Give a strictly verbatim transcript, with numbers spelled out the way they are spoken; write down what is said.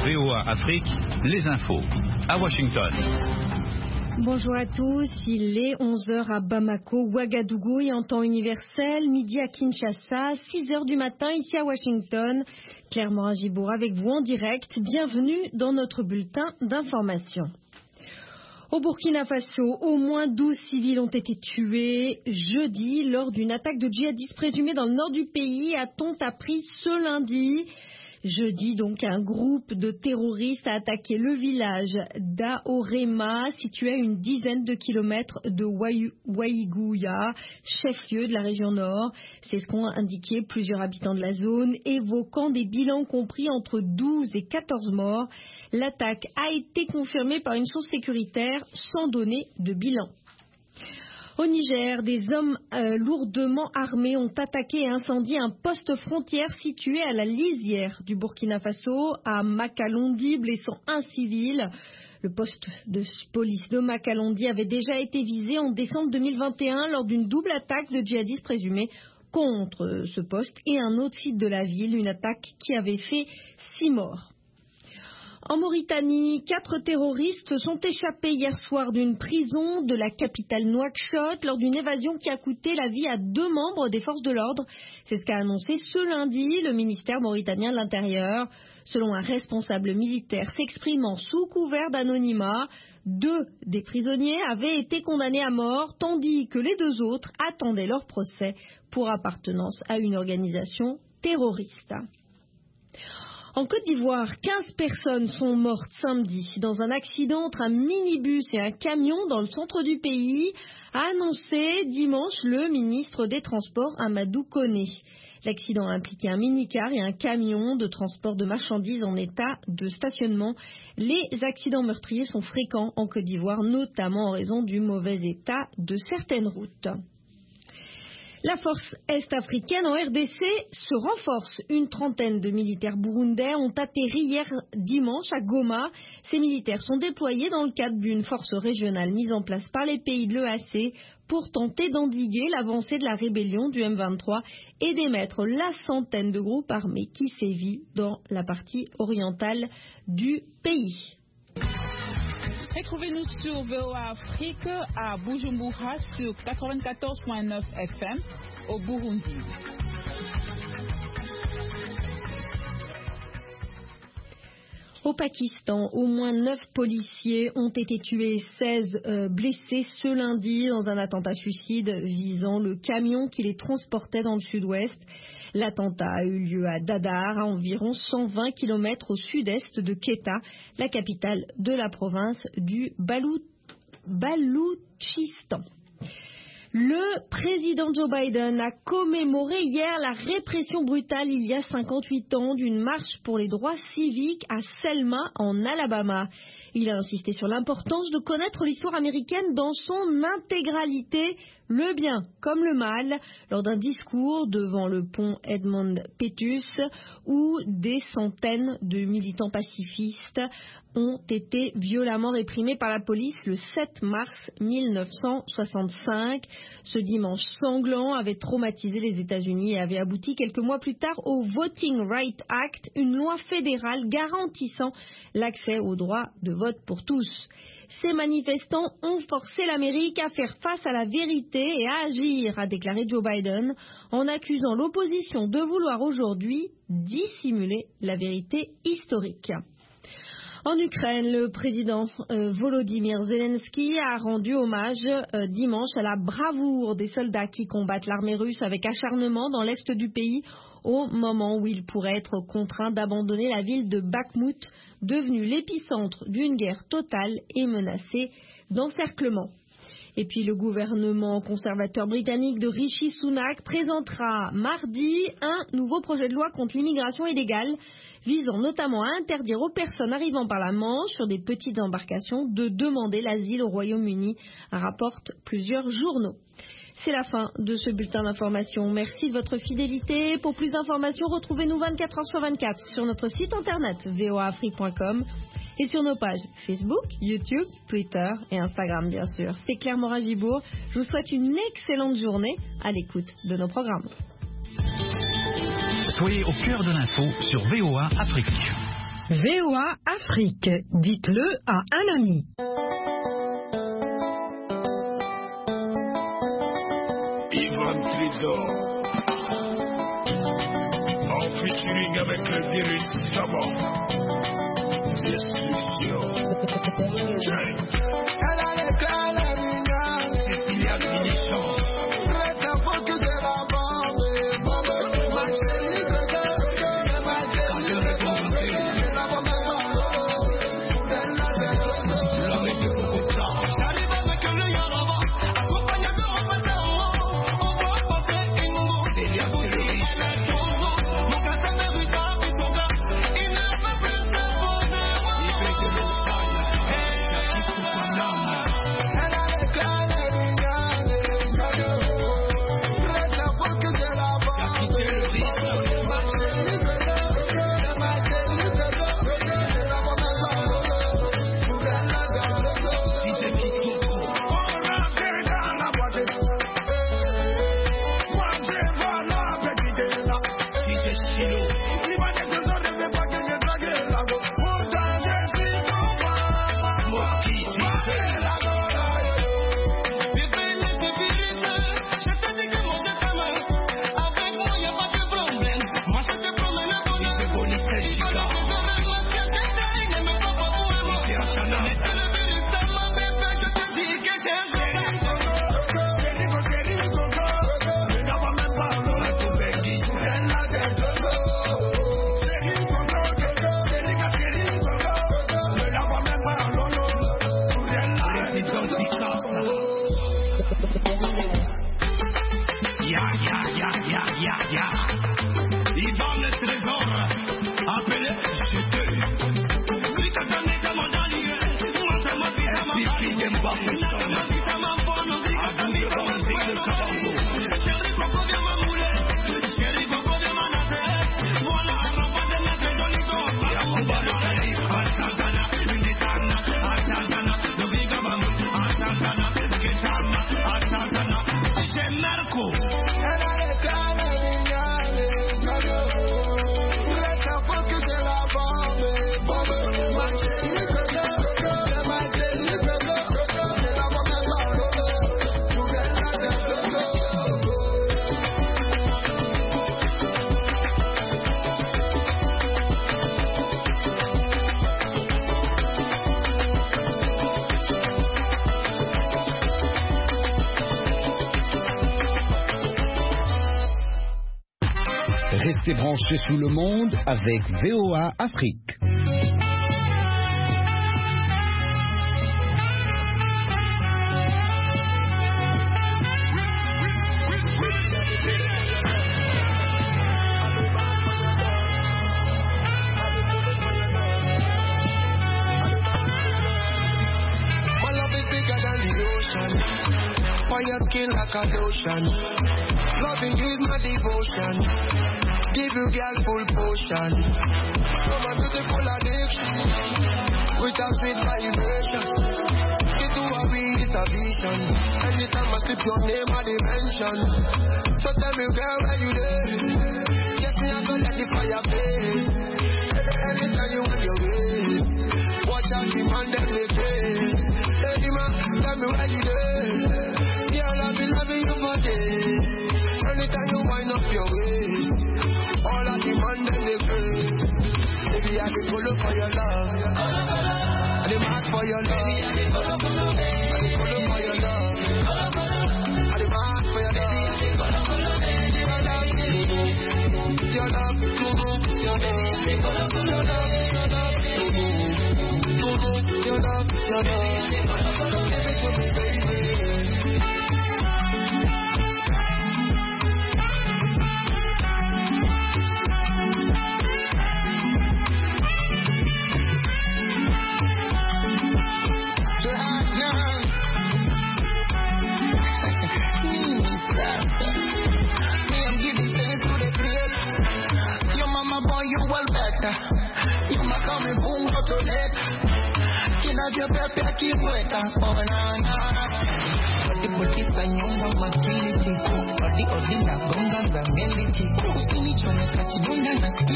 V O A Afrique, les infos. À Washington. Bonjour à tous, il est onze heures à Bamako, Ouagadougou et en temps universel, midi à Kinshasa, six heures du matin ici à Washington. Claire Morin-Gibour avec vous en direct, bienvenue dans notre bulletin d'information. Au Burkina Faso, au moins douze civils ont été tués jeudi lors d'une attaque de djihadistes présumés dans le nord du pays, a-t-on appris ce lundi. Jeudi, donc, un groupe de terroristes a attaqué le village d'Aorema, situé à une dizaine de kilomètres de Waïgouya, chef-lieu de la région nord. C'est ce qu'ont indiqué plusieurs habitants de la zone, évoquant des bilans compris entre douze et quatorze morts. L'attaque a été confirmée par une source sécuritaire sans donner de bilan. Au Niger, des hommes euh, lourdement armés ont attaqué et incendié un poste frontière situé à la lisière du Burkina Faso, à Makalondi, blessant un civil. Le poste de police de Makalondi avait déjà été visé en décembre deux mille vingt et un lors d'une double attaque de djihadistes présumés contre ce poste et un autre site de la ville, une attaque qui avait fait six morts. En Mauritanie, quatre terroristes sont échappés hier soir d'une prison de la capitale Nouakchott lors d'une évasion qui a coûté la vie à deux membres des forces de l'ordre. C'est ce qu'a annoncé ce lundi le ministère mauritanien de l'Intérieur. Selon un responsable militaire s'exprimant sous couvert d'anonymat, deux des prisonniers avaient été condamnés à mort, tandis que les deux autres attendaient leur procès pour appartenance à une organisation terroriste. En Côte d'Ivoire, quinze personnes sont mortes samedi dans un accident entre un minibus et un camion dans le centre du pays, a annoncé dimanche le ministre des Transports Amadou Koné. L'accident a impliqué un minicar et un camion de transport de marchandises en état de stationnement. Les accidents meurtriers sont fréquents en Côte d'Ivoire, notamment en raison du mauvais état de certaines routes. La force est-africaine en R D C se renforce. Une trentaine de militaires burundais ont atterri hier dimanche à Goma. Ces militaires sont déployés dans le cadre d'une force régionale mise en place par les pays de l'E A C pour tenter d'endiguer l'avancée de la rébellion du M vingt-trois et d'émettre la centaine de groupes armés qui sévit dans la partie orientale du pays. Retrouvez-nous sur V O A Afrique à Bujumbura sur quatre-vingt-quatorze virgule neuf F M au Burundi. Au Pakistan, au moins neuf policiers ont été tués et seize euh, blessés ce lundi dans un attentat suicide visant le camion qui les transportait dans le sud-ouest. L'attentat a eu lieu à Dadar, à environ cent vingt kilomètres au sud-est de Quetta, la capitale de la province du Balou... Baloutchistan. Le président Joe Biden a commémoré hier la répression brutale il y a cinquante-huit ans d'une marche pour les droits civiques à Selma en Alabama. Il a insisté sur l'importance de connaître l'histoire américaine dans son intégralité, le bien comme le mal, lors d'un discours devant le pont Edmund Pettus où des centaines de militants pacifistes ont été violemment réprimés par la police le sept mars mille neuf cent soixante-cinq. Ce dimanche sanglant avait traumatisé les États-Unis et avait abouti quelques mois plus tard au Voting Rights Act, une loi fédérale garantissant l'accès au droit de vote pour tous. Ces manifestants ont forcé l'Amérique à faire face à la vérité et à agir, a déclaré Joe Biden, en accusant l'opposition de vouloir aujourd'hui dissimuler la vérité historique. En Ukraine, le président euh, Volodymyr Zelensky a rendu hommage euh, dimanche à la bravoure des soldats qui combattent l'armée russe avec acharnement dans l'est du pays au moment où il pourrait être contraint d'abandonner la ville de Bakhmout, devenue l'épicentre d'une guerre totale et menacée d'encerclement. Et puis le gouvernement conservateur britannique de Rishi Sunak présentera mardi un nouveau projet de loi contre l'immigration illégale, visant notamment à interdire aux personnes arrivant par la Manche sur des petites embarcations de demander l'asile au Royaume-Uni, rapportent plusieurs journaux. C'est la fin de ce bulletin d'information. Merci de votre fidélité. Pour plus d'informations, retrouvez-nous vingt-quatre heures sur vingt-quatre sur notre site internet v o a afrique point com et sur nos pages Facebook, YouTube, Twitter et Instagram, bien sûr. C'est Claire Morin-Gibour. Je vous souhaite une excellente journée à l'écoute de nos programmes. Soyez au cœur de l'info sur V O A Afrique. V O A Afrique, dites-le à un ami. Yvonne Trésor, en featuring avec le virus Savant, destruction. Elle a l'éclat, la lumière, c'est qu'il y a finition. Très fort que c'est la bande, ma chérie, ma chérie, la bande, l'homme est de beaucoup de temps. J'arrive avec le Yoruba, accompagné de représentant. Restez branchés sous le monde avec V O A Afrique. Like a lotion, loving is my devotion. Give you girl full potion. So my beautiful addiction, with a sweet vibration. It do a real, it's a vision. Anytime I slip your name, I dimension. So tell me girl, where you there? Get me out, let the fire blaze. Anytime you want your way, watch out the man that they face. Hey man, tell me where you there? I've been loving you for days. Anytime you wind up your waist, all I demand and they pray. Baby, I be full for your love. I be mad for your love. I be full for your love. I be mad for your love. Your love, your love, your love, your love, your love, your love. Give it to me, baby. Yo pepe aquí vuelta, oh na na. Odi boti sa nyonga makiliti, odi odi na gonga za meliti. Kini chome kati dunga na